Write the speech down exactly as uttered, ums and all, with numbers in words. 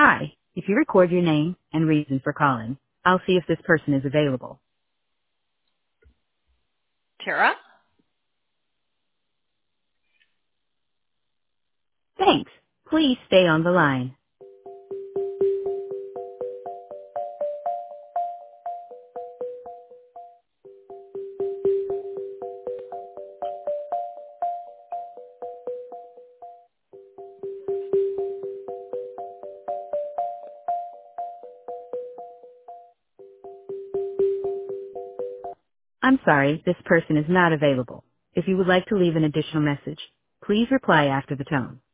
Hi, if you record your name and reason for calling, I'll see if this person is available. Tara? Thanks. Please stay on the line. I'm sorry, this person is not available. If you would like to leave an additional message, please reply after the tone.